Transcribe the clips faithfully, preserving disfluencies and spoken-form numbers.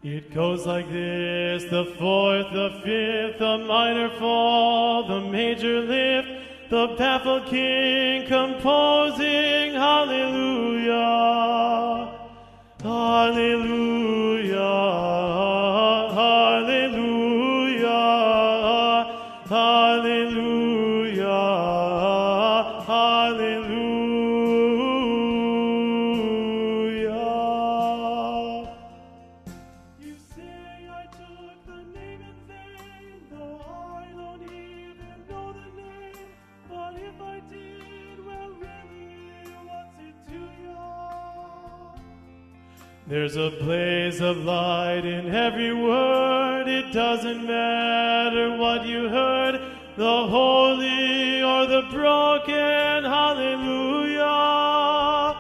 It goes like this: the fourth, the fifth, the minor fall, the major lift, the baffled king composing hallelujah, hallelujah, hallelujah, hallelujah, hallelujah. You say I took the name in vain, though I don't even know the name. But if I did, well, really, what's it to you? There's a blaze of light in every word. It doesn't matter what you heard, the holy or the broken. Hallelujah,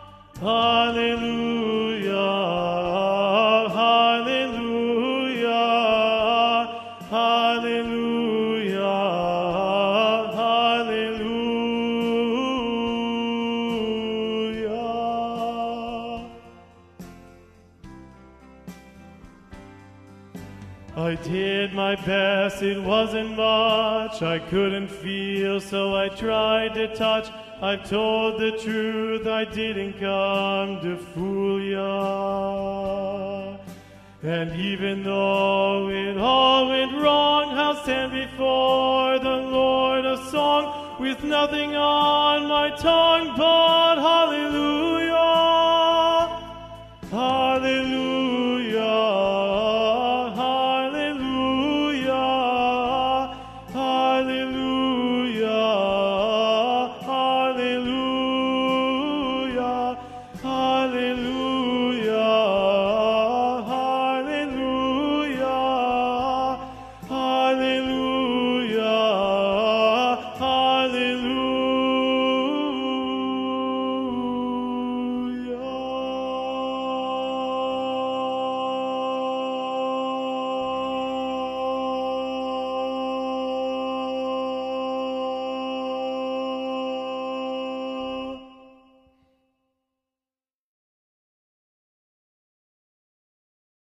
hallelujah, hallelujah, hallelujah, hallelujah. I did my best, it wasn't much. I couldn't feel, so I tried to touch. I've told the truth, I didn't come to fool ya. And even though it all went wrong, I'll stand before the Lord a song with nothing on my tongue but